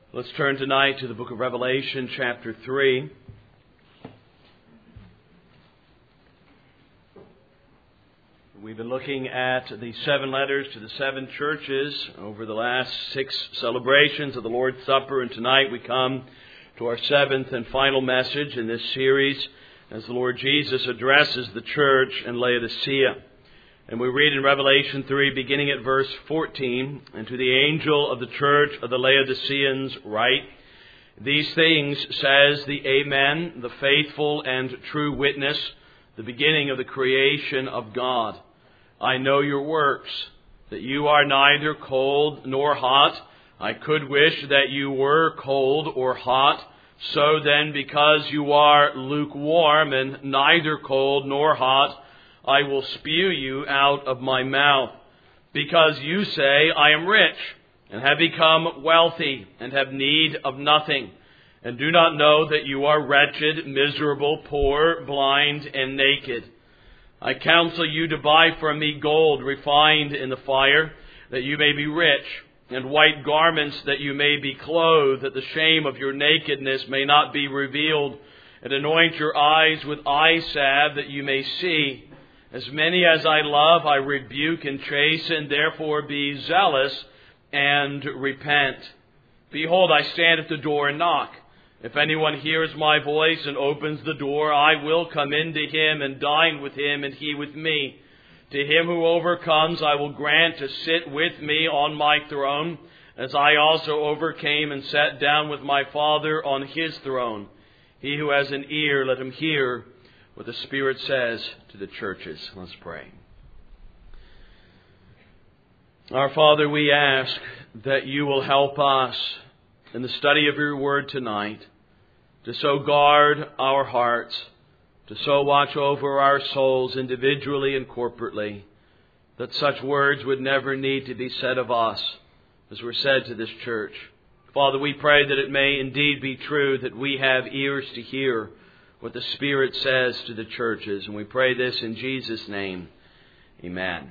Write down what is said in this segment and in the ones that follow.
Let's turn tonight to the book of Revelation, chapter 3. We've been looking at the 7 letters to the 7 churches over the last 6 celebrations of the Lord's Supper, and tonight we come to our 7th and final message in this series as the Lord Jesus addresses the church in Laodicea. And we read in Revelation 3, beginning at verse 14, "And to the angel of the church of the Laodiceans write, These things says the Amen, the faithful and true witness, the beginning of the creation of God. I know your works, that you are neither cold nor hot. I could wish that you were cold or hot. So then, because you are lukewarm and neither cold nor hot, I will spew you out of my mouth. Because you say, I am rich, and have become wealthy, and have need of nothing, and do not know that you are wretched, miserable, poor, blind, and naked. I counsel you to buy from me gold refined in the fire, that you may be rich, and white garments that you may be clothed, that the shame of your nakedness may not be revealed, and anoint your eyes with eye salve, that you may see. As many as I love, I rebuke and chasten, therefore be zealous and repent. Behold, I stand at the door and knock. If anyone hears my voice and opens the door, I will come into him and dine with him and he with me. To him who overcomes, I will grant to sit with me on my throne, as I also overcame and sat down with my Father on his throne. He who has an ear, let him hear what the Spirit says to the churches." Let's pray. Our Father, we ask that you will help us in the study of your word tonight to so guard our hearts, to so watch over our souls individually and corporately, that such words would never need to be said of us as were said to this church. Father, we pray that it may indeed be true that we have ears to hear what the Spirit says to the churches. And we pray this in Jesus' name. Amen.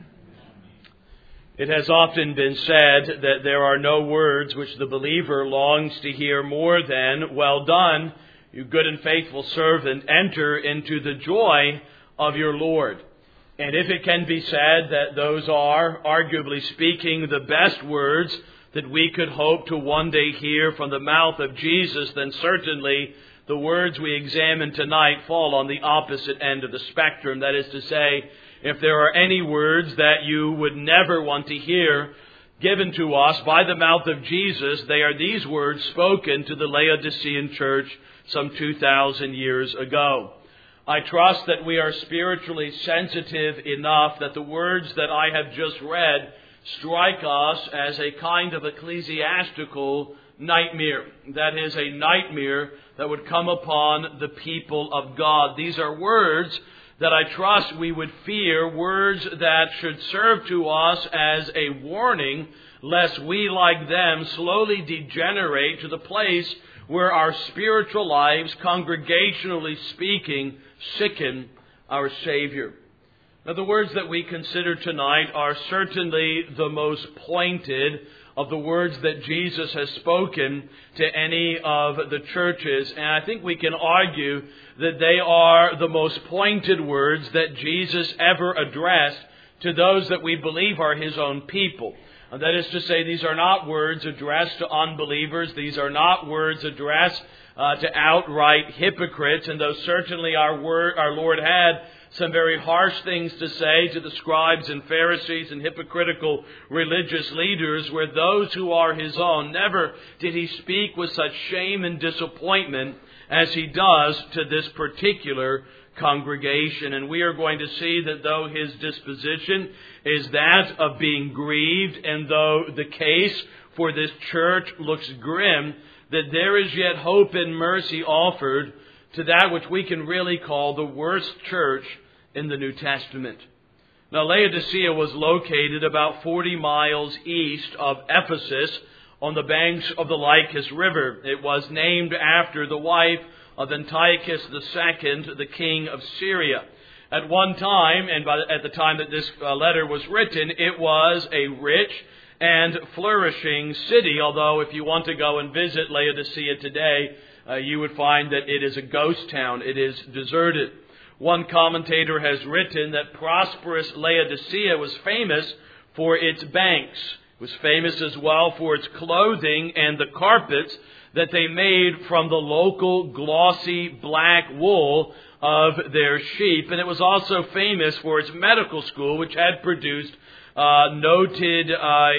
It has often been said that there are no words which the believer longs to hear more than, "Well done, you good and faithful servant, enter into the joy of your Lord." And if it can be said that those are, arguably speaking, the best words that we could hope to one day hear from the mouth of Jesus, then certainly the words we examine tonight fall on the opposite end of the spectrum. That is to say, if there are any words that you would never want to hear given to us by the mouth of Jesus, they are these words spoken to the Laodicean church some 2,000 years ago. I trust that we are spiritually sensitive enough that the words that I have just read strike us as a kind of ecclesiastical nightmare. That is, a nightmare that would come upon the people of God. These are words that I trust we would fear, words that should serve to us as a warning, lest we, like them, slowly degenerate to the place where our spiritual lives, congregationally speaking, sicken our Savior. Now, the words that we consider tonight are certainly the most pointed of the words that Jesus has spoken to any of the churches. And I think we can argue that they are the most pointed words that Jesus ever addressed to those that we believe are his own people. And that is to say, these are not words addressed to unbelievers. These are not words addressed to outright hypocrites. And though certainly our Lord had some very harsh things to say to the scribes and Pharisees and hypocritical religious leaders, where those who are his own, never did he speak with such shame and disappointment as he does to this particular congregation. And we are going to see that though his disposition is that of being grieved, and though the case for this church looks grim, that there is yet hope and mercy offered to that which we can really call the worst church in the New Testament. Now, Laodicea was located about 40 miles east of Ephesus on the banks of the Lycus River. It was named after the wife of Antiochus II, the king of Syria. At one time, and at the time that this letter was written, it was a rich and flourishing city, although if you want to go and visit Laodicea today, you would find that it is a ghost town. It is deserted. One commentator has written that prosperous Laodicea was famous for its banks. It was famous as well for its clothing and the carpets that they made from the local glossy black wool of their sheep. And it was also famous for its medical school, which had produced noted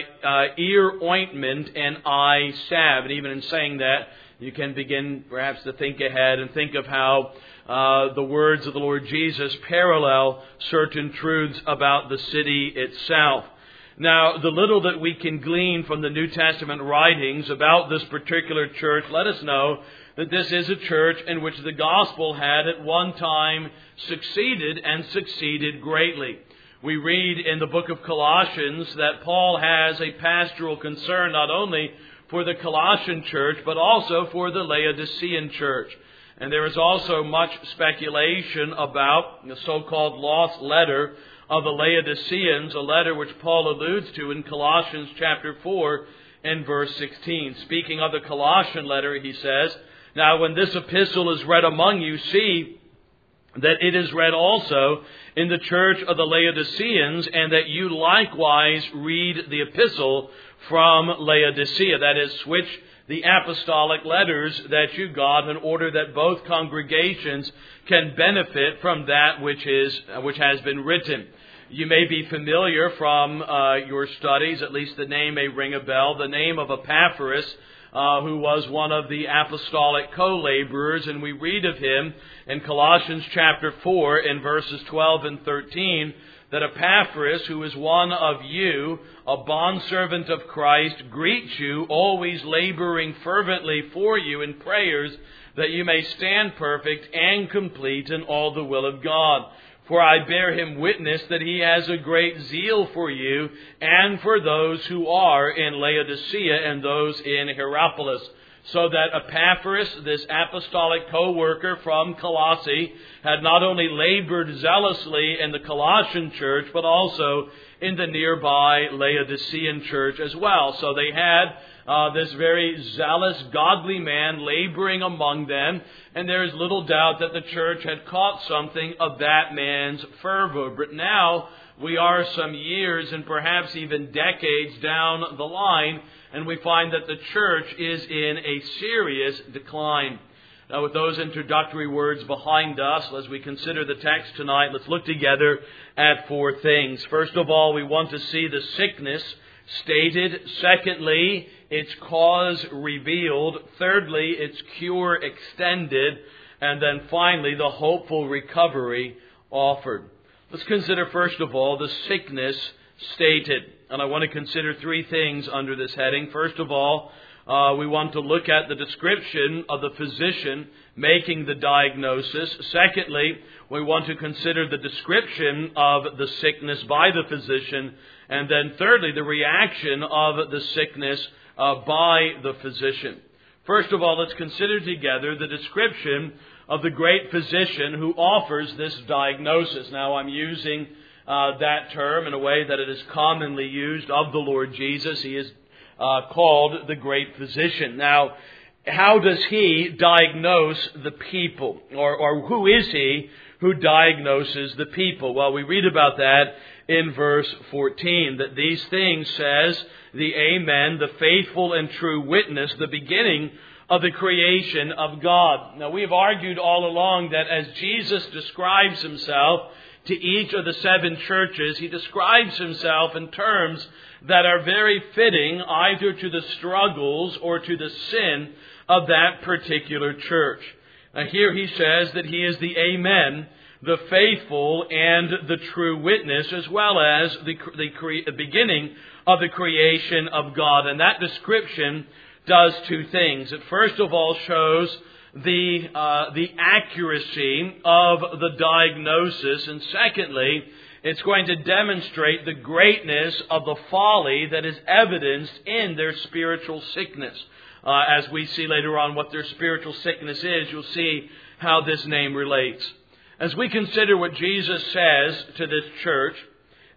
ear ointment and eye salve. And even in saying that, you can begin perhaps to think ahead and think of how the words of the Lord Jesus parallel certain truths about the city itself. Now, the little that we can glean from the New Testament writings about this particular church, let us know that this is a church in which the gospel had at one time succeeded and succeeded greatly. We read in the book of Colossians that Paul has a pastoral concern not only for the Colossian church, but also for the Laodicean church. And there is also much speculation about the so-called lost letter of the Laodiceans, a letter which Paul alludes to in Colossians chapter 4 and verse 16. Speaking of the Colossian letter, he says, "Now when this epistle is read among you, see that it is read also in the church of the Laodiceans, and that you likewise read the epistle from Laodicea." That is, switch the apostolic letters that you got in order that both congregations can benefit from that which has been written. You may be familiar from your studies, at least the name may ring a bell, the name of Epaphras, who was one of the apostolic co-laborers, and we read of him in Colossians chapter 4 in verses 12 and 13, that Epaphras, who is one of you, a bondservant of Christ, greets you, always laboring fervently for you in prayers, that you may stand perfect and complete in all the will of God. For I bear him witness that he has a great zeal for you and for those who are in Laodicea and those in Hierapolis. So that Epaphras, this apostolic co-worker from Colossae, had not only labored zealously in the Colossian church, but also in the nearby Laodicean church as well. So they had this very zealous, godly man laboring among them, and there is little doubt that the church had caught something of that man's fervor. But now we are some years and perhaps even decades down the line, and we find that the church is in a serious decline. Now, with those introductory words behind us, as we consider the text tonight, let's look together at four things. First of all, we want to see the sickness stated. Secondly, its cause revealed. Thirdly, its cure extended. And then finally, the hopeful recovery offered. Let's consider, first of all, the sickness stated. And I want to consider three things under this heading. First of all, we want to look at the description of the physician making the diagnosis. Secondly, we want to consider the description of the sickness by the physician. And then thirdly, the reaction of the sickness by the physician. First of all, let's consider together the description of the great physician who offers this diagnosis. Now, I'm using that term in a way that it is commonly used of the Lord Jesus. He is called the great physician. Now, how does he diagnose the people? Or who is he who diagnoses the people? Well, we read about that in verse 14, that these things says the Amen, the faithful and true witness, the beginning of the creation of God. Now, we have argued all along that as Jesus describes himself to each of the seven churches, he describes himself in terms that are very fitting either to the struggles or to the sin of that particular church. Now, here he says that he is the Amen, the faithful and the true witness, as well as the beginning of the creation of God. And that description does two things. It first of all shows the accuracy of the diagnosis, and secondly, it's going to demonstrate the greatness of the folly that is evidenced in their spiritual sickness. As we see later on what their spiritual sickness is, you'll see how this name relates. As we consider what Jesus says to this church,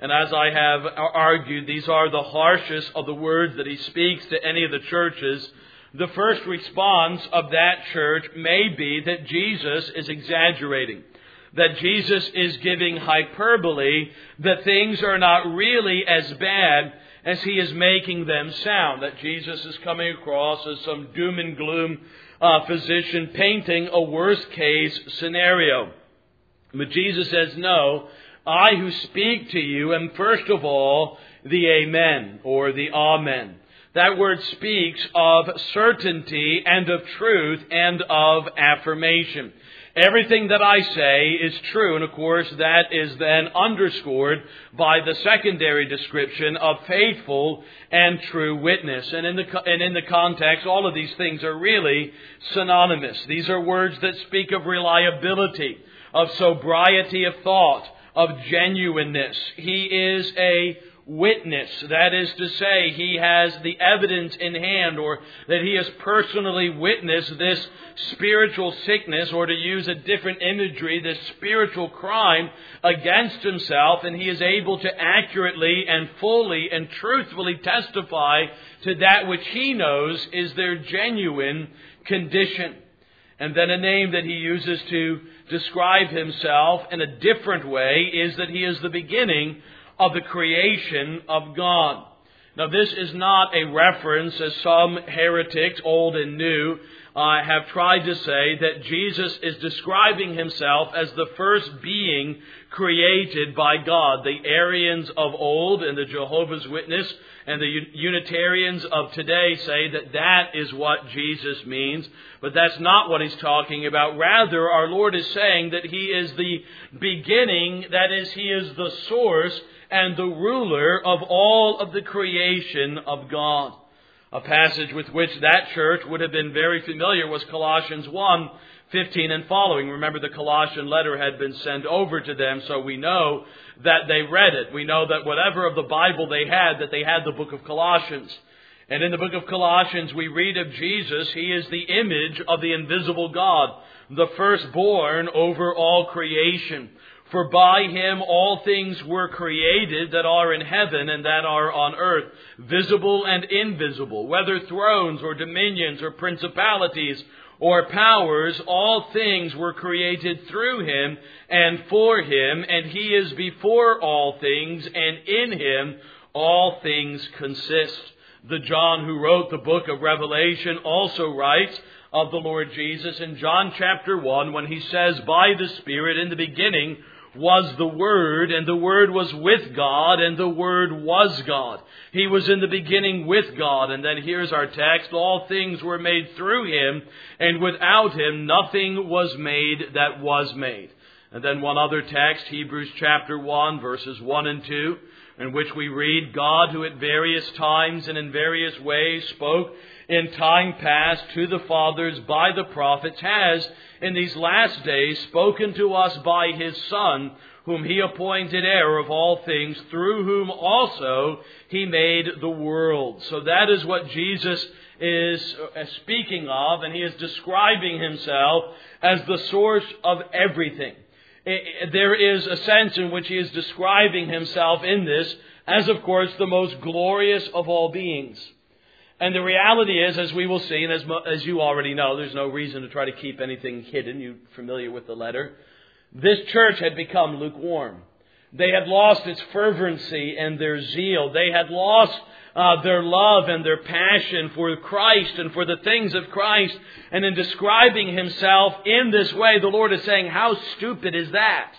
And as I have argued, these are the harshest of the words that he speaks to any of the churches. The first response of that church may be that Jesus is exaggerating, that Jesus is giving hyperbole, that things are not really as bad as he is making them sound, that Jesus is coming across as some doom and gloom physician painting a worst case scenario. But Jesus says, no, I who speak to you am first of all the Amen, or the Amen. That word speaks of certainty and of truth and of affirmation. Everything that I say is true, and of course that is then underscored by the secondary description of faithful and true witness. And in the context, all of these things are really synonymous. These are words that speak of reliability, of sobriety of thought, of genuineness. He is a witness. That is to say, he has the evidence in hand, or that he has personally witnessed this spiritual sickness, or to use a different imagery, this spiritual crime against himself, and he is able to accurately and fully and truthfully testify to that which he knows is their genuine condition. And then a name that he uses to describe himself in a different way is that he is the beginning of the creation of God. Now, this is not a reference, as some heretics, old and new, have tried to say, that Jesus is describing himself as the first being created by God. The Arians of old and the Jehovah's Witness and the Unitarians of today say that that is what Jesus means. But that's not what he's talking about. Rather, our Lord is saying that he is the beginning, that is, he is the source and the ruler of all of the creation of God. A passage with which that church would have been very familiar was Colossians 1:15 and following. Remember, the Colossian letter had been sent over to them, so we know that they read it. We know that whatever of the Bible they had, that they had the book of Colossians. And in the book of Colossians, we read of Jesus, he is the image of the invisible God, the firstborn over all creation. For by him all things were created that are in heaven and that are on earth, visible and invisible, whether thrones or dominions or principalities or powers, all things were created through him and for him, and he is before all things, and in him all things consist. The John who wrote the book of Revelation also writes of the Lord Jesus in John chapter 1 when he says, by the Spirit in the beginning was the Word, and the Word was with God, and the Word was God. He was in the beginning with God. And then here's our text. All things were made through him, and without him nothing was made that was made. And then one other text, Hebrews chapter 1, verses 1 and 2, in which we read, God, who at various times and in various ways spoke in time past to the fathers by the prophets, has in these last days spoken to us by his Son, whom he appointed heir of all things, through whom also he made the world. So that is what Jesus is speaking of, and he is describing himself as the source of everything. There is a sense in which he is describing himself in this as, of course, the most glorious of all beings. And the reality is, as we will see, and as you already know, there's no reason to try to keep anything hidden. You're familiar with the letter. This church had become lukewarm. They had lost its fervency and their zeal. They had lost their love and their passion for Christ and for the things of Christ. And in describing himself in this way, the Lord is saying, how stupid is that?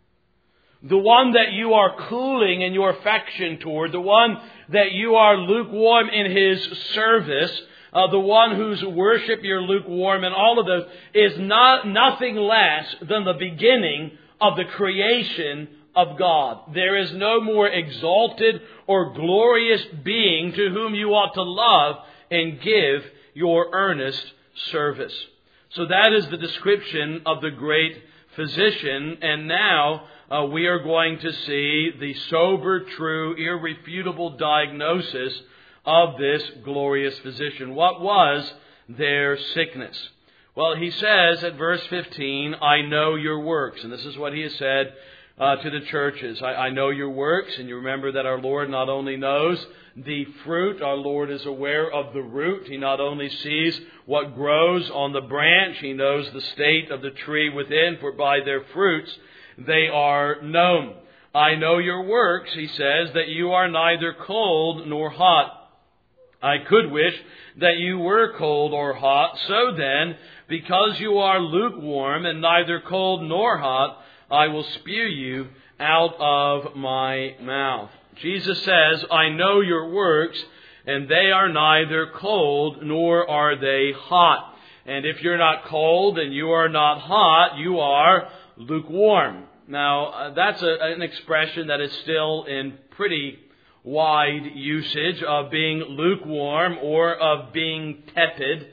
The one that you are cooling in your affection toward, the one that you are lukewarm in his service, the one whose worship you're lukewarm in, all of those, is nothing less than the beginning of the creation of God. There is no more exalted or glorious being to whom you ought to love and give your earnest service. So that is the description of the great physician. And now we are going to see the sober, true, irrefutable diagnosis of this glorious physician. What was their sickness? Well, he says at verse 15, I know your works. And this is what he has said to the churches. I know your works, and you remember that our Lord not only knows the fruit, our Lord is aware of the root. He not only sees what grows on the branch, He knows the state of the tree within, for by their fruits they are known. I know your works, He says, that you are neither cold nor hot. I could wish that you were cold or hot. So then, because you are lukewarm and neither cold nor hot, I will spew you out of my mouth. Jesus says, I know your works, and they are neither cold nor are they hot. And if you're not cold and you are not hot, you are lukewarm. Now, that's an expression that is still in pretty wide usage of being lukewarm or of being tepid.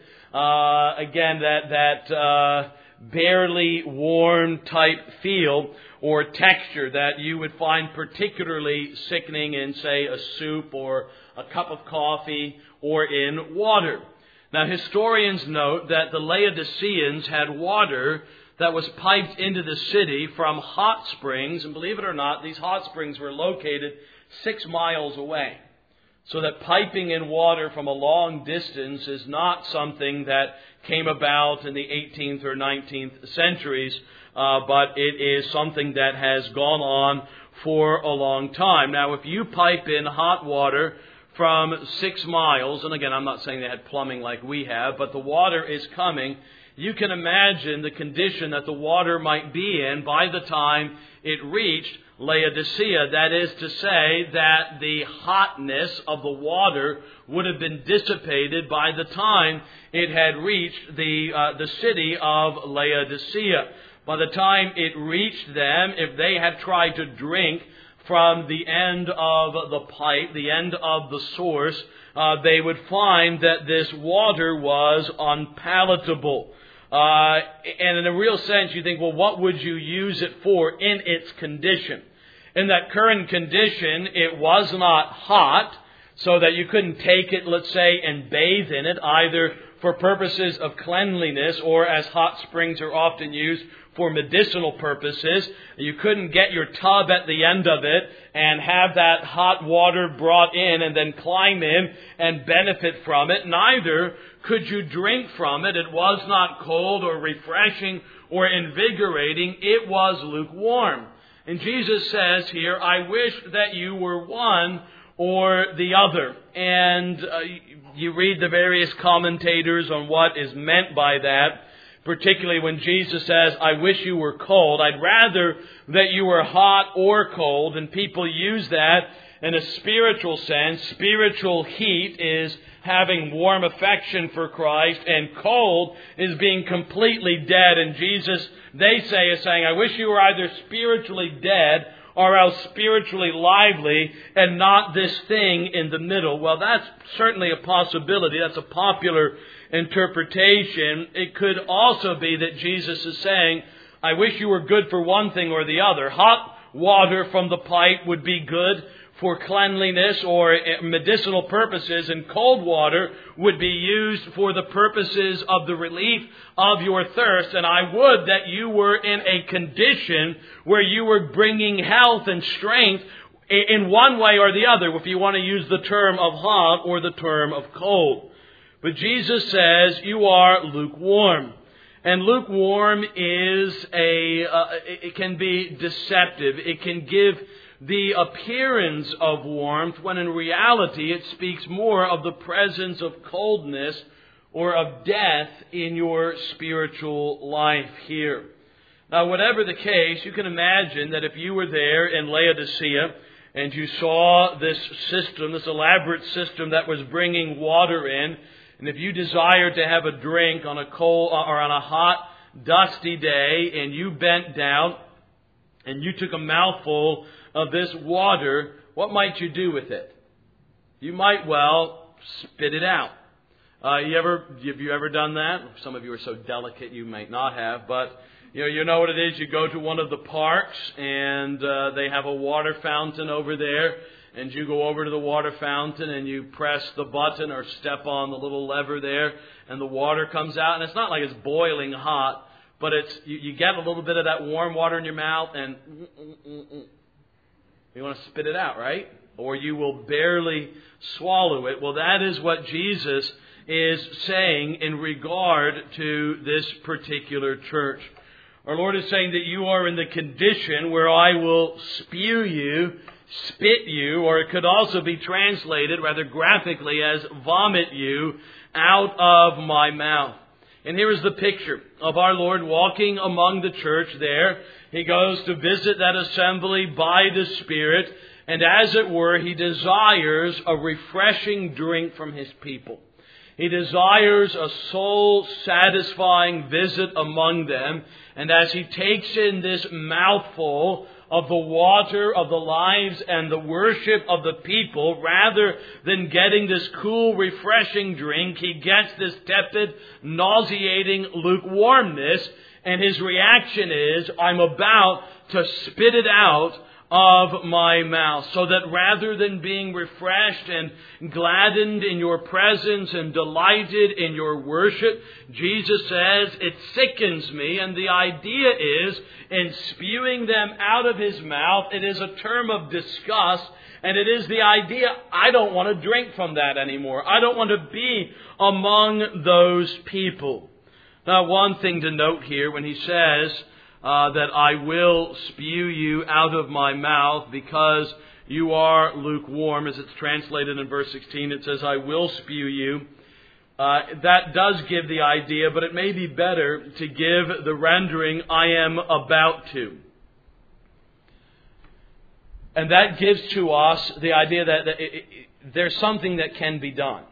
Again, that barely warm type feel or texture that you would find particularly sickening in, say, a soup or a cup of coffee or in water. Now, historians note that the Laodiceans had water that was piped into the city from hot springs, and believe it or not, these hot springs were located 6 miles away. So that piping in water from a long distance is not something that came about in the 18th or 19th centuries, but it is something that has gone on for a long time. Now, if you pipe in hot water from 6 miles, and again, I'm not saying they had plumbing like we have, but the water is coming, you can imagine the condition that the water might be in by the time it reached Laodicea. That is to say that the hotness of the water would have been dissipated by the time it had reached the city of Laodicea. By the time it reached them, if they had tried to drink from the end of the pipe, the end of the source, they would find that this water was unpalatable. And in a real sense, you think, well, what would you use it for in its condition? In that current condition, it was not hot, so that you couldn't take it, let's say, and bathe in it, either for purposes of cleanliness or, as hot springs are often used, for medicinal purposes. You couldn't get your tub at the end of it and have that hot water brought in and then climb in and benefit from it. Neither could you drink from it. It was not cold or refreshing or invigorating. It was lukewarm. And Jesus says here, I wish that you were one or the other. And you read the various commentators on what is meant by that, particularly when Jesus says, I wish you were cold. I'd rather that you were hot or cold. And people use that in a spiritual sense. Spiritual heat is having warm affection for Christ, and cold is being completely dead. And Jesus, they say, is saying, I wish you were either spiritually dead or else spiritually lively, and not this thing in the middle. Well, that's certainly a possibility. That's a popular interpretation. It could also be that Jesus is saying, I wish you were good for one thing or the other. Hot water from the pipe would be good for cleanliness or medicinal purposes, and cold water would be used for the purposes of the relief of your thirst. And I would that you were in a condition where you were bringing health and strength in one way or the other, if you want to use the term of hot or the term of cold. But Jesus says you are lukewarm. And lukewarm is it can be deceptive. It can give the appearance of warmth, when in reality it speaks more of the presence of coldness or of death in your spiritual life here. Now, whatever the case, you can imagine that if you were there in Laodicea and you saw this system, this elaborate system that was bringing water in, and if you desired to have a drink on a cold or on a hot, dusty day, and you bent down and you took a mouthful of this water, what might you do with it? You might, well, spit it out. Have you ever done that? Some of you are so delicate you might not have, but you know what it is. You go to one of the parks and they have a water fountain over there, and you go over to the water fountain and you press the button or step on the little lever there, and the water comes out, and it's not like it's boiling hot, but you get a little bit of that warm water in your mouth and you want to spit it out, right? Or you will barely swallow it. Well, that is what Jesus is saying in regard to this particular church. Our Lord is saying that you are in the condition where I will spew you, spit you, or it could also be translated rather graphically as vomit you out of my mouth. And here is the picture of our Lord walking among the church there. He goes to visit that assembly by the Spirit, and as it were, He desires a refreshing drink from His people. He desires a soul-satisfying visit among them. And as He takes in this mouthful of the water of the lives and the worship of the people, rather than getting this cool, refreshing drink, He gets this tepid, nauseating lukewarmness. And His reaction is, I'm about to spit it out of my mouth. So that rather than being refreshed and gladdened in your presence and delighted in your worship, Jesus says, it sickens me. And the idea is, in spewing them out of His mouth, it is a term of disgust. And it is the idea, I don't want to drink from that anymore. I don't want to be among those people. Now, one thing to note here when He says that I will spew you out of my mouth because you are lukewarm, as it's translated in verse 16. It says, I will spew you. That does give the idea, but it may be better to give the rendering, I am about to. And that gives to us the idea that there's something that can be done.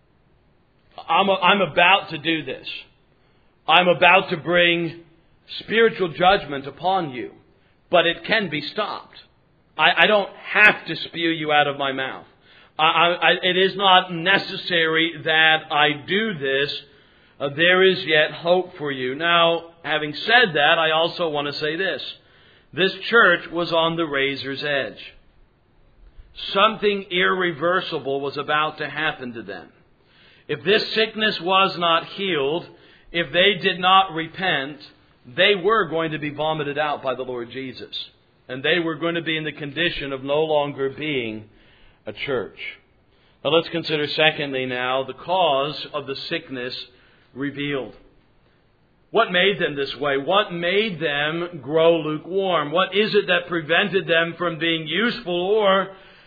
I'm about to do this. I'm about to bring spiritual judgment upon you, but it can be stopped. I don't have to spew you out of my mouth. It is not necessary that I do this. There is yet hope for you. Now, having said that, I also want to say this. This church was on the razor's edge. Something irreversible was about to happen to them. If this sickness was not healed, if they did not repent, they were going to be vomited out by the Lord Jesus. And they were going to be in the condition of no longer being a church. Now let's consider secondly now the cause of the sickness revealed. What made them this way? What made them grow lukewarm? What is it that prevented them from being useful? Or,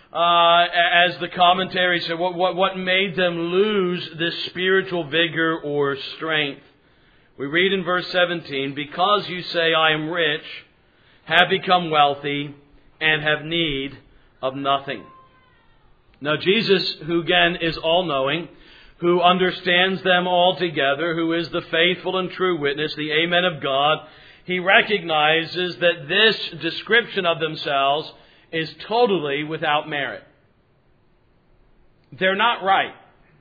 as the commentary said, what made them lose this spiritual vigor or strength? We read in verse 17, because you say, I am rich, have become wealthy, and have need of nothing. Now Jesus, who again is all-knowing, who understands them all together, who is the faithful and true witness, the Amen of God, He recognizes that this description of themselves is totally without merit. They're not right.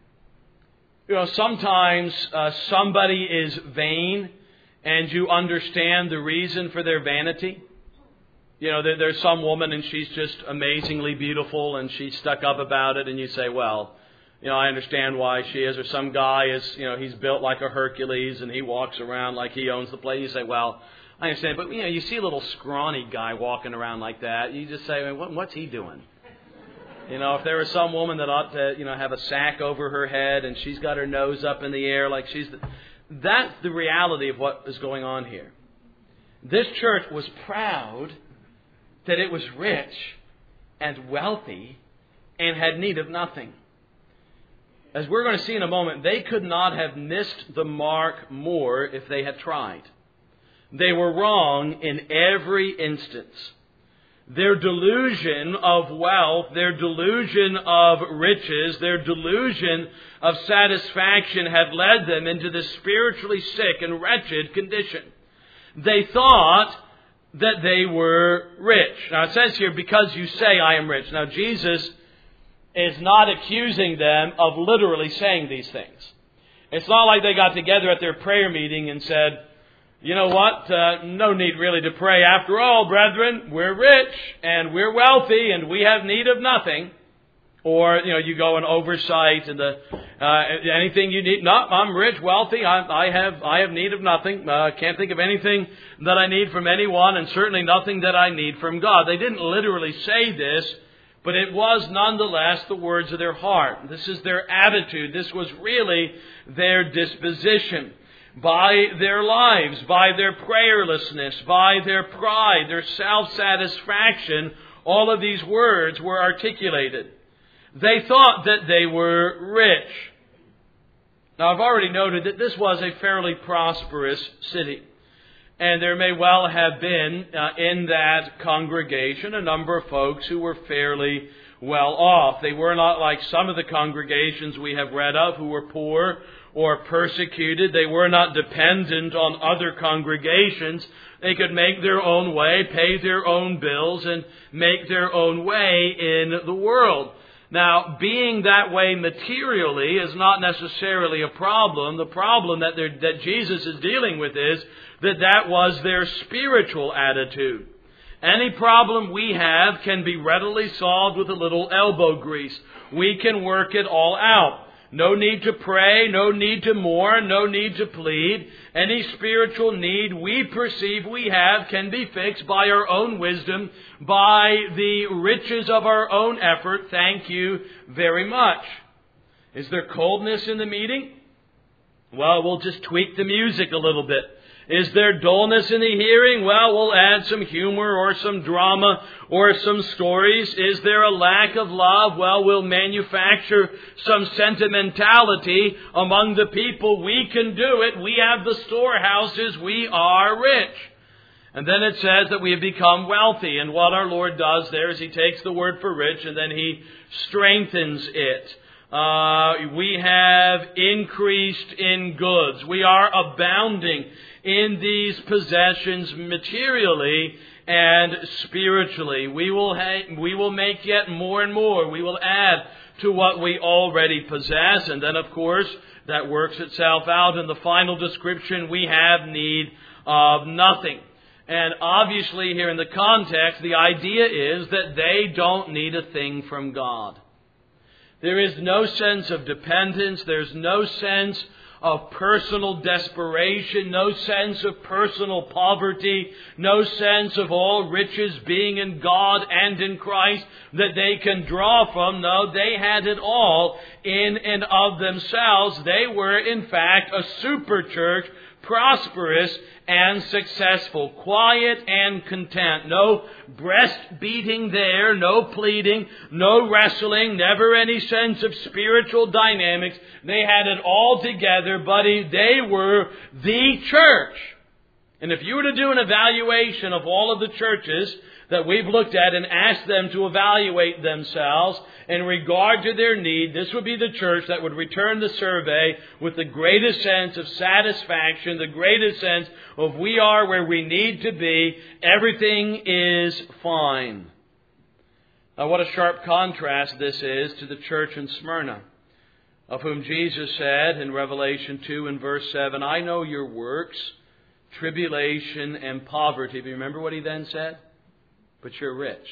You know, sometimes somebody is vain and you understand the reason for their vanity. You know, there's some woman and she's just amazingly beautiful and she's stuck up about it, and you say, well, you know, I understand why she is. Or some guy is, you know, he's built like a Hercules and he walks around like he owns the place. You say, well, I understand. But, you know, you see a little scrawny guy walking around like that. You just say, what's he doing? You know, if there was some woman that ought to, you know, have a sack over her head and she's got her nose up in the air like that's the reality of what is going on here. This church was proud that it was rich and wealthy and had need of nothing. As we're going to see in a moment, they could not have missed the mark more if they had tried. They were wrong in every instance. Their delusion of wealth, their delusion of riches, their delusion of satisfaction had led them into this spiritually sick and wretched condition. They thought that they were rich. Now it says here, because you say I am rich. Now Jesus is not accusing them of literally saying these things. It's not like they got together at their prayer meeting and said, you know what, no need really to pray. After all, brethren, we're rich and we're wealthy and we have need of nothing. Or, you go and oversight and anything you need. No, I'm rich, wealthy. I have need of nothing. Can't think of anything that I need from anyone, and certainly nothing that I need from God. They didn't literally say this, but it was nonetheless the words of their heart. This is their attitude. This was really their disposition. By their lives, by their prayerlessness, by their pride, their self-satisfaction, all of these words were articulated. They thought that they were rich. Now, I've already noted that this was a fairly prosperous city. And there may well have been in that congregation a number of folks who were fairly well off. They were not like some of the congregations we have read of who were poor or persecuted. They were not dependent on other congregations. They could make their own way, pay their own bills, and make their own way in the world. Now, being that way materially is not necessarily a problem. The problem that Jesus is dealing with is that was their spiritual attitude. Any problem we have can be readily solved with a little elbow grease. We can work it all out. No need to pray, no need to mourn, no need to plead. Any spiritual need we perceive we have can be fixed by our own wisdom, by the riches of our own effort. Thank you very much. Is there coldness in the meeting? Well, we'll just tweak the music a little bit. Is there dullness in the hearing? Well, we'll add some humor or some drama or some stories. Is there a lack of love? Well, we'll manufacture some sentimentality among the people. We can do it. We have the storehouses. We are rich. And then it says that we have become wealthy. And what our Lord does there is He takes the word for rich and then He strengthens it. We have increased in goods. We are abounding in these possessions materially and spiritually. We will make yet more and more. We will add to what we already possess. And then, of course, that works itself out in the final description. We have need of nothing. And obviously here in the context, the idea is that they don't need a thing from God. There is no sense of dependence. There's no sense of personal desperation, no sense of personal poverty, no sense of all riches being in God and in Christ that they can draw from. No, they had it all in and of themselves. They were, in fact, a super church, prosperous and successful, quiet and content. No breast beating there, no pleading, no wrestling, never any sense of spiritual dynamics. They had it all together, buddy. They were the church. And if you were to do an evaluation of all of the churches that we've looked at and asked them to evaluate themselves in regard to their need, this would be the church that would return the survey with the greatest sense of satisfaction, the greatest sense of we are where we need to be. Everything is fine. Now, what a sharp contrast this is to the church in Smyrna, of whom Jesus said in Revelation 2 and verse 7, I know your works, tribulation and poverty. Do you remember what He then said? But you're rich.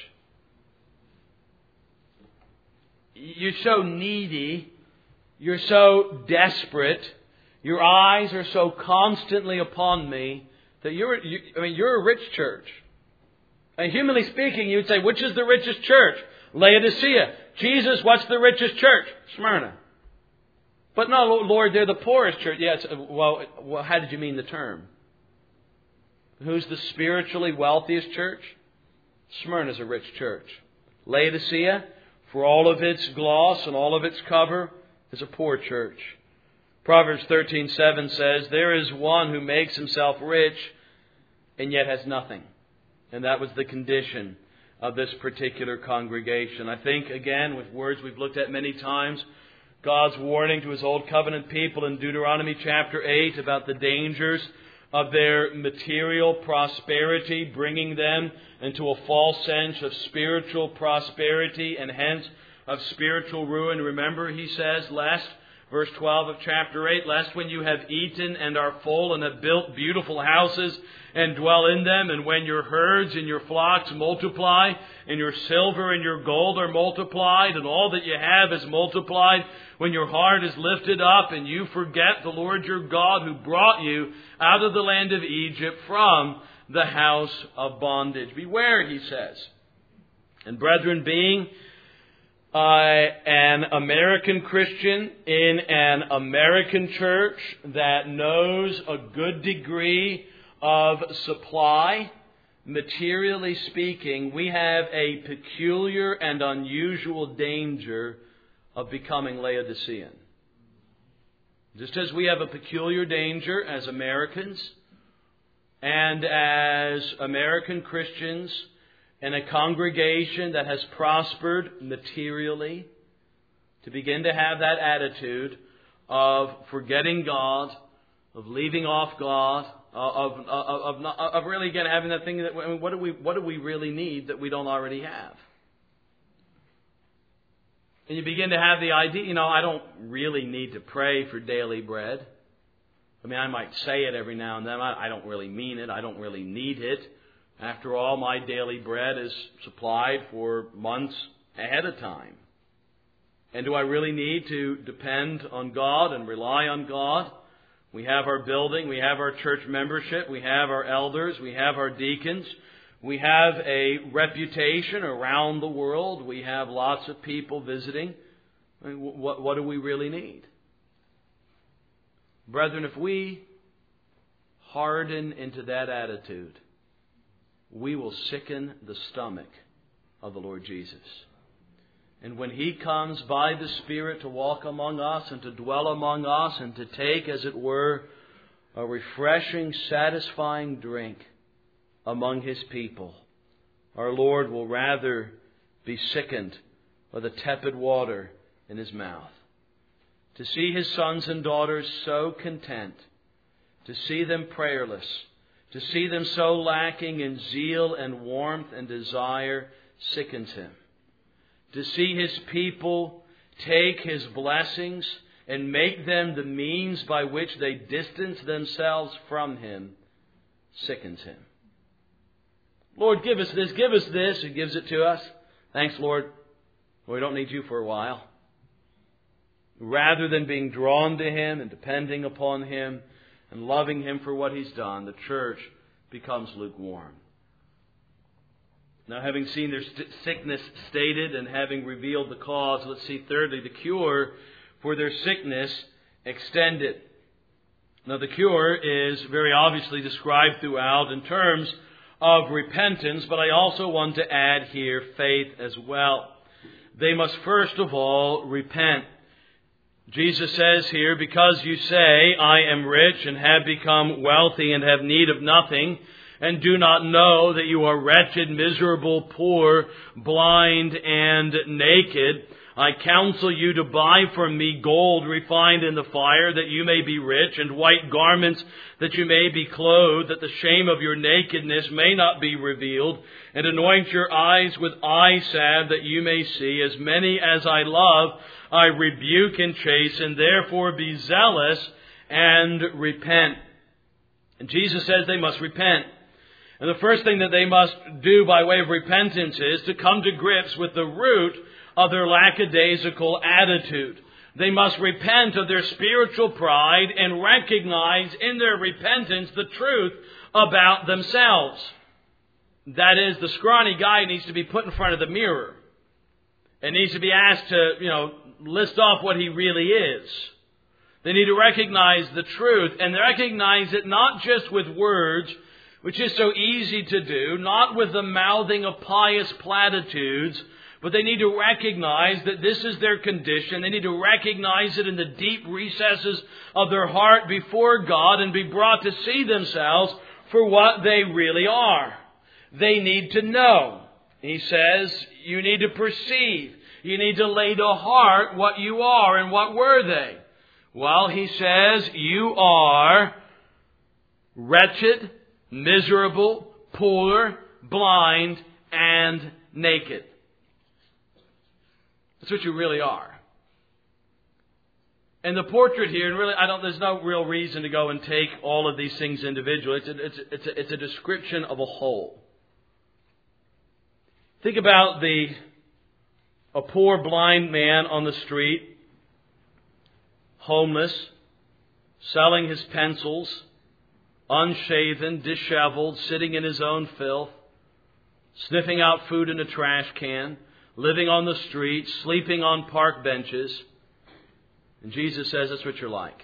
You're so needy. You're so desperate. Your eyes are so constantly upon me that you're a rich church. And humanly speaking, you would say, which is the richest church? Laodicea. Jesus, what's the richest church? Smyrna. But no, Lord, they're the poorest church. Yes. Well, how did you mean the term? Who's the spiritually wealthiest church? Smyrna is a rich church. Laodicea, for all of its gloss and all of its cover, is a poor church. Proverbs 13:7 says, there is one who makes himself rich and yet has nothing. And that was the condition of this particular congregation. I think, again, with words we've looked at many times, God's warning to His Old Covenant people in Deuteronomy chapter 8 about the dangers of their material prosperity, bringing them into a false sense of spiritual prosperity and hence of spiritual ruin. Remember, He says, lest Verse 12 of chapter 8, lest when you have eaten and are full and have built beautiful houses and dwell in them, and when your herds and your flocks multiply, and your silver and your gold are multiplied, and all that you have is multiplied, when your heart is lifted up and you forget the Lord your God who brought you out of the land of Egypt from the house of bondage. Beware, he says. And brethren, being an American Christian in an American church that knows a good degree of supply, materially speaking, we have a peculiar and unusual danger of becoming Laodicean. Just as we have a peculiar danger as Americans and as American Christians in a congregation that has prospered materially, to begin to have that attitude of forgetting God, of leaving off God, of really again having that thing that what do we really need that we don't already have? And you begin to have the idea, I don't really need to pray for daily bread. I mean, I might say it every now and then. I don't really mean it. I don't really need it. After all, my daily bread is supplied for months ahead of time. And do I really need to depend on God and rely on God? We have our building, we have our church membership, we have our elders, we have our deacons. We have a reputation around the world. We have lots of people visiting. I mean, what do we really need? Brethren, if we harden into that attitude, we will sicken the stomach of the Lord Jesus. And when He comes by the Spirit to walk among us and to dwell among us and to take, as it were, a refreshing, satisfying drink among His people, our Lord will rather be sickened by the tepid water in His mouth. To see His sons and daughters so content, to see them prayerless, to see them so lacking in zeal and warmth and desire, sickens Him. To see His people take His blessings and make them the means by which they distance themselves from Him, sickens Him. Lord, give us this, give us this. He gives it to us. Thanks, Lord. We don't need you for a while. Rather than being drawn to Him and depending upon Him and loving Him for what He's done, the church becomes lukewarm. Now, having seen their sickness stated and having revealed the cause, let's see thirdly, the cure for their sickness extended. Now, the cure is very obviously described throughout in terms of repentance, but I also want to add here faith as well. They must first of all repent. Jesus says here, because you say, I am rich and have become wealthy and have need of nothing, and do not know that you are wretched, miserable, poor, blind, and naked, I counsel you to buy from me gold refined in the fire, that you may be rich, and white garments, that you may be clothed, that the shame of your nakedness may not be revealed, and anoint your eyes with eye salve, that you may see. As many as I love, I rebuke and chasten, therefore be zealous and repent. And Jesus says they must repent. And the first thing that they must do by way of repentance is to come to grips with the root of their lackadaisical attitude. They must repent of their spiritual pride and recognize in their repentance the truth about themselves. That is, the scrawny guy needs to be put in front of the mirror and needs to be asked to, list off what he really is. They need to recognize the truth and recognize it not just with words, which is so easy to do, not with the mouthing of pious platitudes, but they need to recognize that this is their condition. They need to recognize it in the deep recesses of their heart before God and be brought to see themselves for what they really are. They need to know. He says, you need to perceive. You need to lay to heart what you are and what were they. Well, he says, you are wretched, miserable, poor, blind, and naked. That's what you really are. And the portrait here, and really, there's no real reason to go and take all of these things individually. It's a description of a whole. Think about a poor blind man on the street, homeless, selling his pencils, unshaven, disheveled, sitting in his own filth, sniffing out food in a trash can, living on the street, sleeping on park benches. And Jesus says that's what you're like.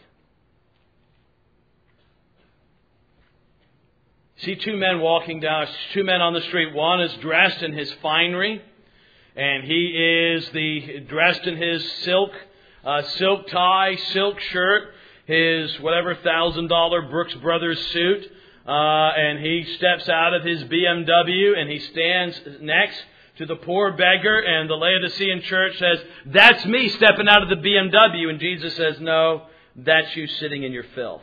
See two men on the street. One is dressed in his finery, and he is dressed in his silk tie, silk shirt, his whatever $1,000 Brooks Brothers suit, and he steps out of his BMW and he stands next to the poor beggar, and the Laodicean church says, "That's me stepping out of the BMW." And Jesus says, "No, that's you sitting in your filth."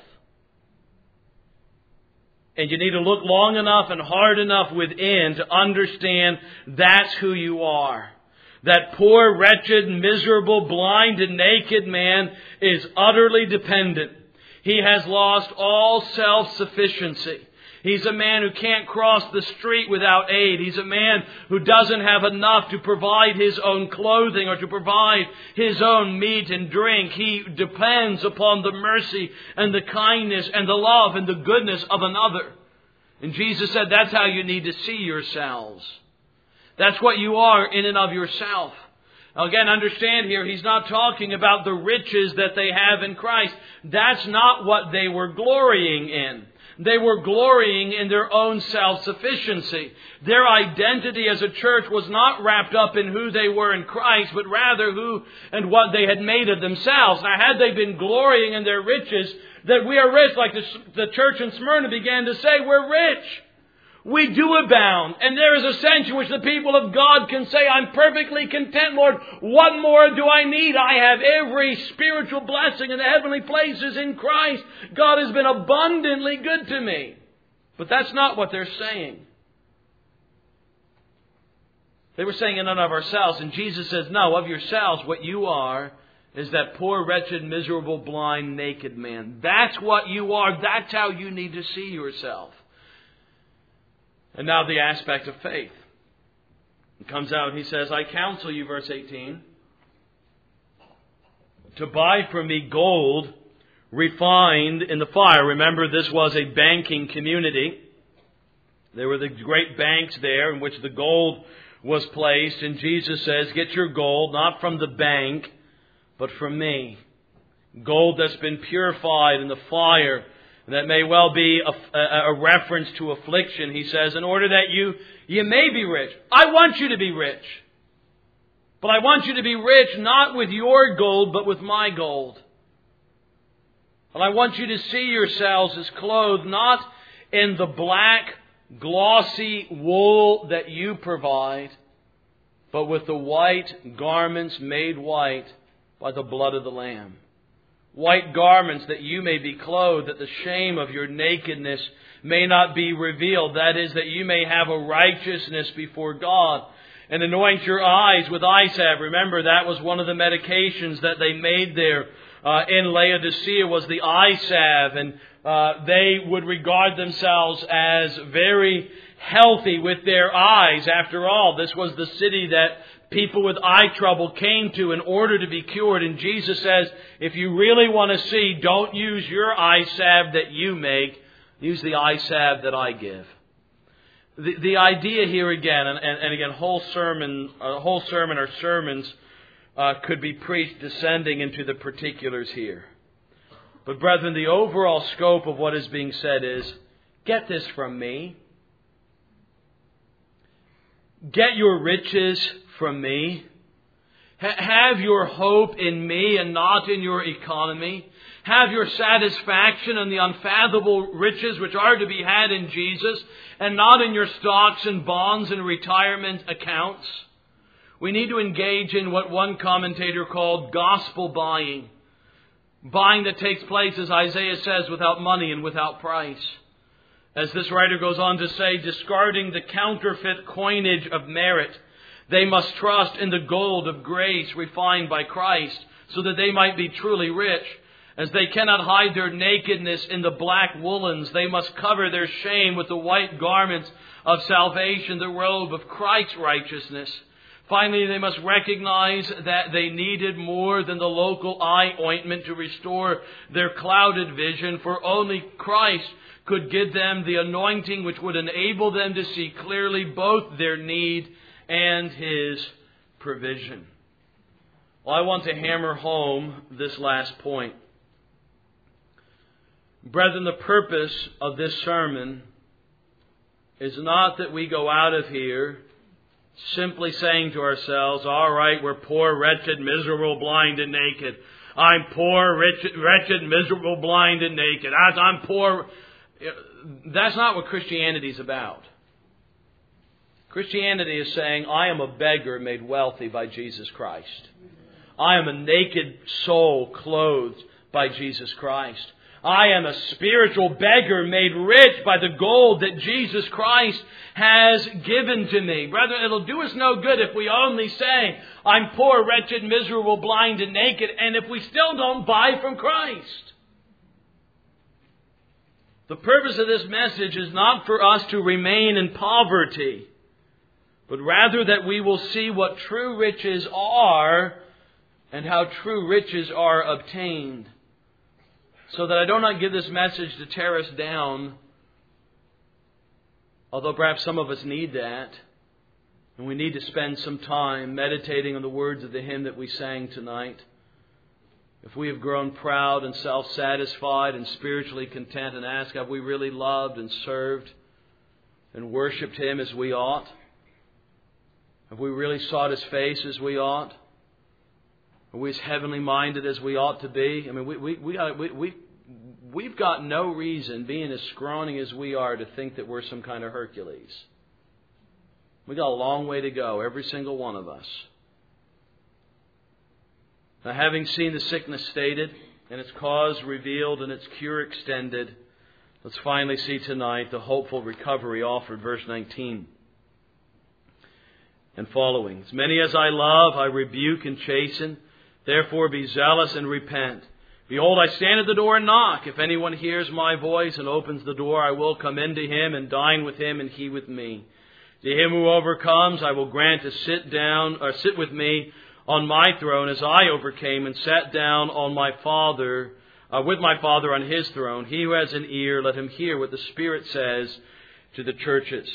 And you need to look long enough and hard enough within to understand that's who you are. That poor, wretched, miserable, blind, and naked man is utterly dependent. He has lost all self-sufficiency. He's a man who can't cross the street without aid. He's a man who doesn't have enough to provide his own clothing or to provide his own meat and drink. He depends upon the mercy and the kindness and the love and the goodness of another. And Jesus said that's how you need to see yourselves. That's what you are in and of yourself. Now again, understand here, he's not talking about the riches that they have in Christ. That's not what they were glorying in. They were glorying in their own self-sufficiency. Their identity as a church was not wrapped up in who they were in Christ, but rather who and what they had made of themselves. Now, had they been glorying in their riches, that we are rich, like the church in Smyrna began to say, we're rich. We do abound. And there is a sense in which the people of God can say, I'm perfectly content, Lord. What more do I need? I have every spiritual blessing in the heavenly places in Christ. God has been abundantly good to me. But that's not what they're saying. They were saying in and of ourselves. And Jesus says, no, of yourselves, what you are is that poor, wretched, miserable, blind, naked man. That's what you are. That's how you need to see yourself. And now the aspect of faith. It comes out, he says, I counsel you, verse 18, to buy from me gold refined in the fire. Remember, this was a banking community. There were the great banks there in which the gold was placed. And Jesus says, get your gold not from the bank, but from me. Gold that's been purified in the fire. That may well be a reference to affliction. He says, in order that you may be rich. I want you to be rich. But I want you to be rich not with your gold, but with my gold. And I want you to see yourselves as clothed not in the black, glossy wool that you provide, but with the white garments made white by the blood of the Lamb. White garments that you may be clothed, that the shame of your nakedness may not be revealed. That is, that you may have a righteousness before God. And anoint your eyes with eye salve. Remember, that was one of the medications that they made there in Laodicea, was the eye salve. And they would regard themselves as very healthy with their eyes. After all, this was the city that people with eye trouble came to in order to be cured. And Jesus says, if you really want to see, don't use your eye salve that you make. Use the eye salve that I give. The idea here again, and again, a whole sermon or sermons could be preached descending into the particulars here. But brethren, the overall scope of what is being said is, get this from me. Get your riches from me. Have your hope in me and not in your economy. Have your satisfaction in the unfathomable riches which are to be had in Jesus and not in your stocks and bonds and retirement accounts. We need to engage in what one commentator called gospel buying. Buying that takes place, as Isaiah says, without money and without price. As this writer goes on to say, discarding the counterfeit coinage of merit, they must trust in the gold of grace refined by Christ, so that they might be truly rich. As they cannot hide their nakedness in the black woolens, they must cover their shame with the white garments of salvation, the robe of Christ's righteousness. Finally, they must recognize that they needed more than the local eye ointment to restore their clouded vision, for only Christ could give them the anointing which would enable them to see clearly both their need and His provision. Well, I want to hammer home this last point. Brethren, the purpose of this sermon is not that we go out of here simply saying to ourselves, all right, we're poor, wretched, miserable, blind, and naked. I'm poor, wretched, miserable, blind, and naked. I'm poor. That's not what Christianity is about. Christianity is saying, I am a beggar made wealthy by Jesus Christ. I am a naked soul clothed by Jesus Christ. I am a spiritual beggar made rich by the gold that Jesus Christ has given to me. Brethren, it'll do us no good if we only say, I'm poor, wretched, miserable, blind, and naked, and if we still don't buy from Christ. The purpose of this message is not for us to remain in poverty, but rather that we will see what true riches are and how true riches are obtained. So that I do not give this message to tear us down, although perhaps some of us need that. And we need to spend some time meditating on the words of the hymn that we sang tonight. If we have grown proud and self-satisfied and spiritually content, and ask, have we really loved and served and worshipped Him as we ought? Have we really sought His face as we ought? Are we as heavenly minded as we ought to be? I mean, we've got no reason, being as scrawny as we are, to think that we're some kind of Hercules. We've got a long way to go, every single one of us. Now, having seen the sickness stated, and its cause revealed, and its cure extended, let's finally see tonight the hopeful recovery offered. Verse 19 and following. As many as I love, I rebuke and chasten. Therefore be zealous and repent. Behold, I stand at the door and knock. If anyone hears my voice and opens the door, I will come into him and dine with him and he with me. To him who overcomes, I will grant to sit with me on my throne, as I overcame and sat down on my Father, with my Father on His throne. He who has an ear, let him hear what the Spirit says to the churches.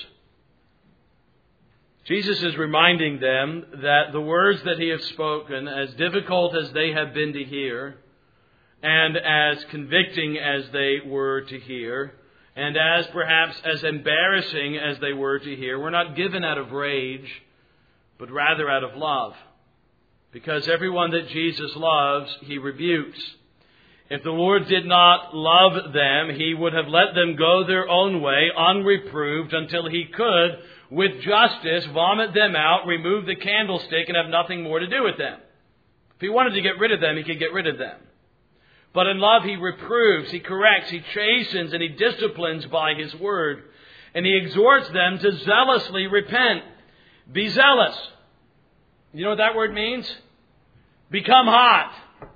Jesus is reminding them that the words that He has spoken, as difficult as they have been to hear, and as convicting as they were to hear, and as perhaps as embarrassing as they were to hear, were not given out of rage, but rather out of love. Because everyone that Jesus loves, He rebukes. If the Lord did not love them, He would have let them go their own way, unreproved, until He could, with justice, vomit them out, remove the candlestick, and have nothing more to do with them. If He wanted to get rid of them, He could get rid of them. But in love, He reproves, He corrects, He chastens, and He disciplines by His word. And He exhorts them to zealously repent. Be zealous. You know what that word means? Become hot.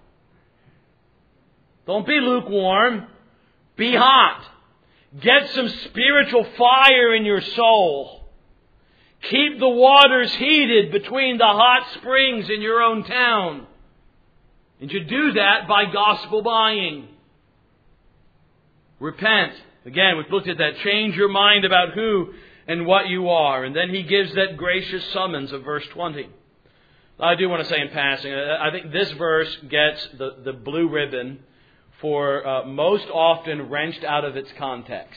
Don't be lukewarm. Be hot. Get some spiritual fire in your soul. Keep the waters heated between the hot springs in your own town. And you do that by gospel buying. Repent. Again, we've looked at that. Change your mind about who and what you are. And then He gives that gracious summons of verse 20. I do want to say in passing, I think this verse gets the blue ribbon for most often wrenched out of its context.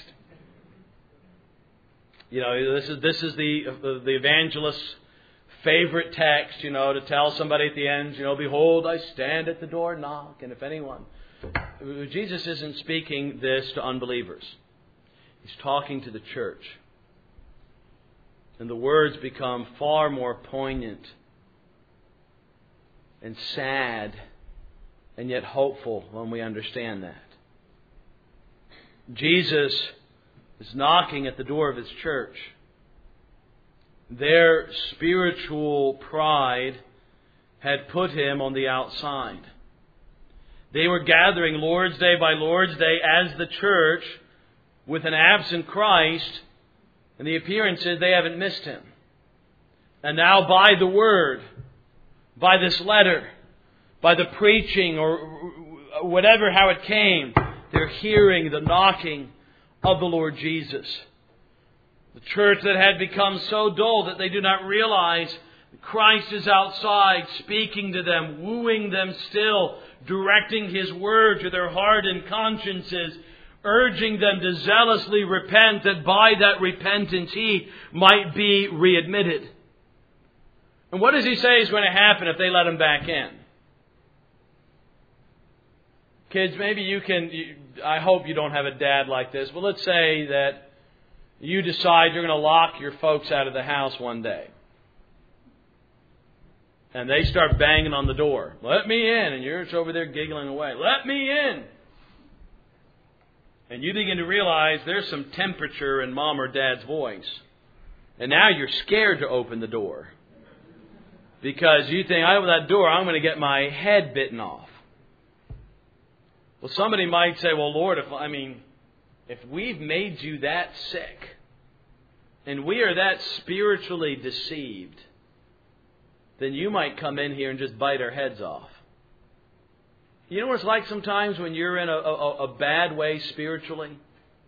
You know, this is the evangelist's favorite text, you know, to tell somebody at the end, you know, behold, I stand at the door and knock, and if anyone... Jesus isn't speaking this to unbelievers. He's talking to the church. And the words become far more poignant and sad and yet hopeful when we understand that. Jesus is knocking at the door of His church. Their spiritual pride had put Him on the outside. They were gathering Lord's Day by Lord's Day as the church with an absent Christ, and the appearance is they haven't missed Him. And now by the Word, by this letter, by the preaching or whatever, how it came, they're hearing the knocking of the Lord Jesus. The church that had become so dull that they do not realize Christ is outside speaking to them, wooing them still, directing His word to their hardened consciences, urging them to zealously repent, that by that repentance He might be readmitted. And what does He say is going to happen if they let Him back in? Kids, maybe you can, I hope you don't have a dad like this, but let's say that you decide you're going to lock your folks out of the house one day. And they start banging on the door. Let me in. And you're just over there giggling away. Let me in. And you begin to realize there's some temperature in mom or dad's voice. And now you're scared to open the door. Because you think, I open that door, I'm going to get my head bitten off. Well, somebody might say, well, Lord, if we've made you that sick, and we are that spiritually deceived, then you might come in here and just bite our heads off. You know what it's like sometimes when you're in a bad way spiritually,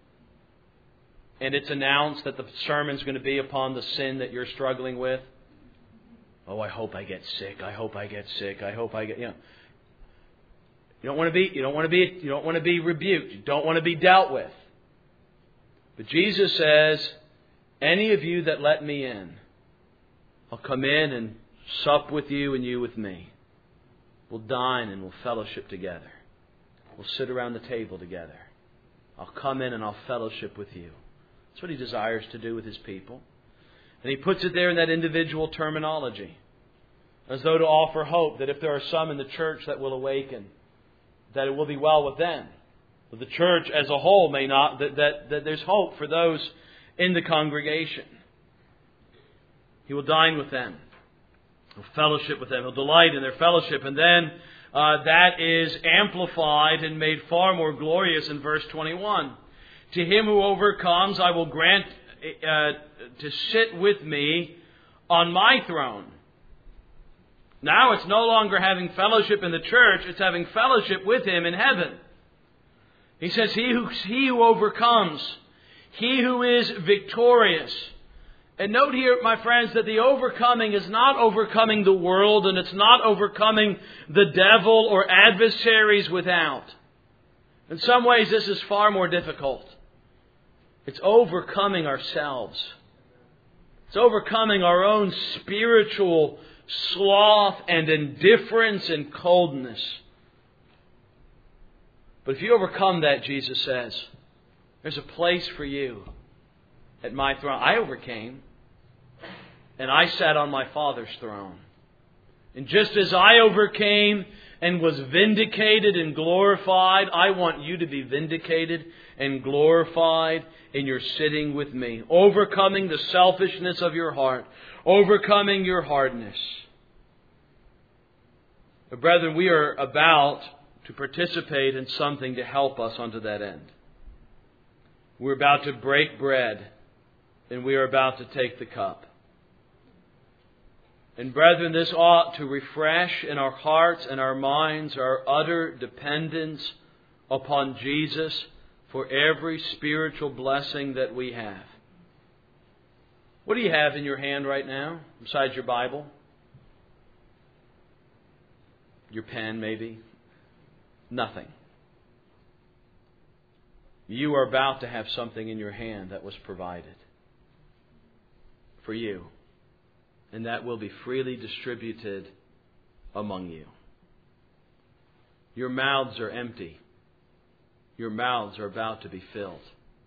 and it's announced that the sermon's going to be upon the sin that you're struggling with? Oh, I hope I get sick. I hope I get sick. I hope I get, You don't want to be rebuked. You don't want to be dealt with. But Jesus says, any of you that let me in, I'll come in and sup with you and you with me. We'll dine and we'll fellowship together. We'll sit around the table together. I'll come in and I'll fellowship with you. That's what He desires to do with His people. And He puts it there in that individual terminology, as though to offer hope that if there are some in the church that will awaken, that it will be well with them. But the church as a whole may not, that there's hope for those in the congregation. He will dine with them. He'll fellowship with them. He'll delight in their fellowship. And then that is amplified and made far more glorious in verse 21. To him who overcomes, I will grant to sit with me on my throne. Now it's no longer having fellowship in the church, it's having fellowship with Him in heaven. He says, he who overcomes, he who is victorious. And note here, my friends, that the overcoming is not overcoming the world, and it's not overcoming the devil or adversaries without. In some ways, this is far more difficult. It's overcoming ourselves. It's overcoming our own spiritual sloth and indifference and coldness. But if you overcome that, Jesus says, there's a place for you at my throne. I overcame, and I sat on my Father's throne. And just as I overcame and was vindicated and glorified, I want you to be vindicated and glorified in your sitting with me, overcoming the selfishness of your heart, overcoming your hardness. But brethren, we are about to participate in something to help us unto that end. We're about to break bread, and we are about to take the cup. And brethren, this ought to refresh in our hearts and our minds our utter dependence upon Jesus for every spiritual blessing that we have. What do you have in your hand right now besides your Bible? Your pen, maybe? Nothing. You are about to have something in your hand that was provided for you. And that will be freely distributed among you. Your mouths are empty. Your mouths are about to be filled.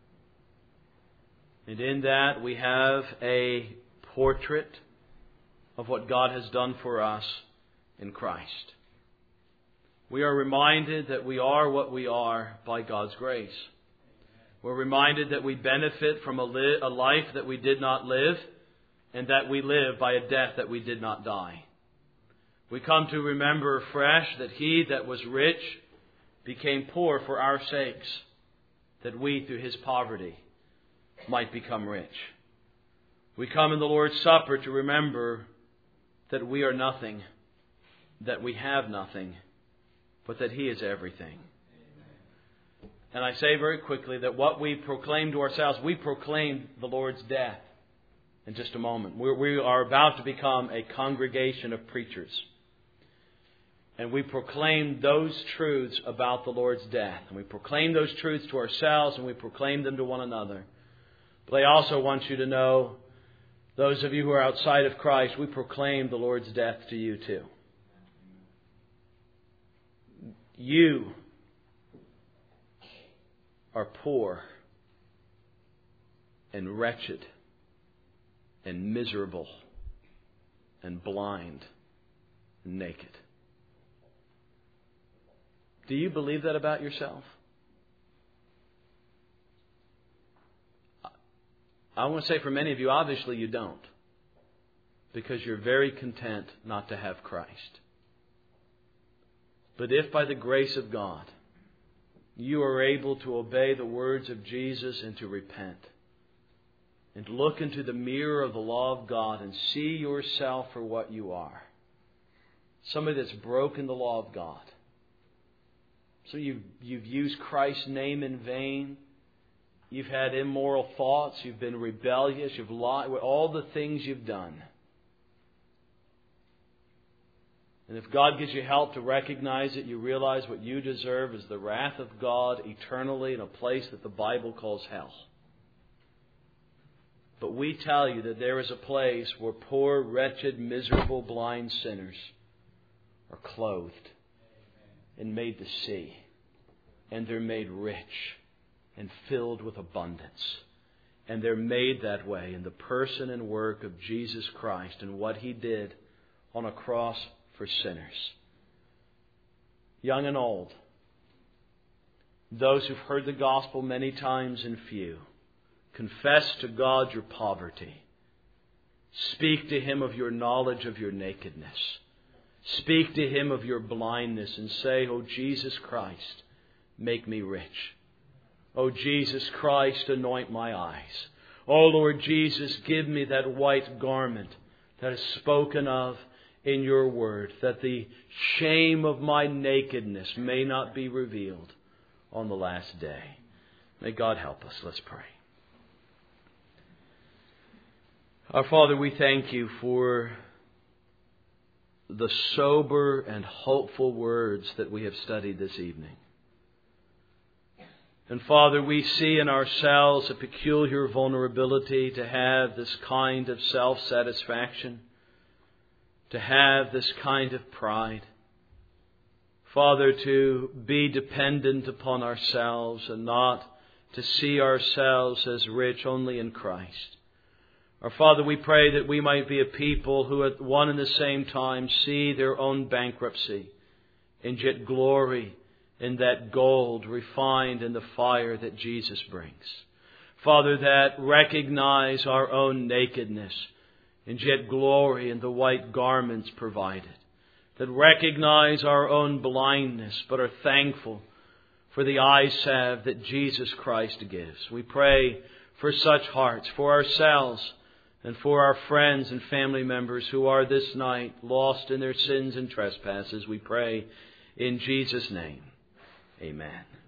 And in that we have a portrait of what God has done for us in Christ. We are reminded that we are what we are by God's grace. We're reminded that we benefit from a life that we did not live, and that we live by a death that we did not die. We come to remember afresh that He that was rich became poor for our sakes, that we through His poverty might become rich. We come in the Lord's Supper to remember that we are nothing, that we have nothing, but that He is everything. And I say very quickly that what we proclaim to ourselves, we proclaim the Lord's death in just a moment. We are about to become a congregation of preachers. And we proclaim those truths about the Lord's death. And we proclaim those truths to ourselves and we proclaim them to one another. But I also want you to know, those of you who are outside of Christ, we proclaim the Lord's death to you too. You are poor and wretched and miserable and blind and naked. Do you believe that about yourself? I want to say for many of you, obviously you don't. Because you're very content not to have Christ. But if by the grace of God, you are able to obey the words of Jesus and to repent, and look into the mirror of the law of God and see yourself for what you are. Somebody that's broken the law of God. So you've used Christ's name in vain. You've had immoral thoughts. You've been rebellious. You've lied. All the things you've done. And if God gives you help to recognize it, you realize what you deserve is the wrath of God eternally in a place that the Bible calls hell. But we tell you that there is a place where poor, wretched, miserable, blind sinners are clothed and made to see. And they're made rich and filled with abundance. And they're made that way in the person and work of Jesus Christ and what He did on a cross for sinners. Young and old. Those who've heard the gospel many times and few. Confess to God your poverty. Speak to Him of your knowledge of your nakedness. Speak to Him of your blindness and say, "Oh Jesus Christ, make me rich. Oh Jesus Christ, anoint my eyes. Oh Lord Jesus, give me that white garment that is spoken of in your word, that the shame of my nakedness may not be revealed on the last day." May God help us. Let's pray. Our Father, we thank You for the sober and hopeful words that we have studied this evening. And Father, we see in ourselves a peculiar vulnerability to have this kind of self-satisfaction, to have this kind of pride. Father, to be dependent upon ourselves and not to see ourselves as rich only in Christ. Our Father, we pray that we might be a people who at one and the same time see their own bankruptcy and yet glory in that gold refined in the fire that Jesus brings. Father, that recognize our own nakedness and yet glory in the white garments provided. That recognize our own blindness but are thankful for the eye salve that Jesus Christ gives. We pray for such hearts, for ourselves and for our friends and family members who are this night lost in their sins and trespasses. We pray in Jesus' name. Amen.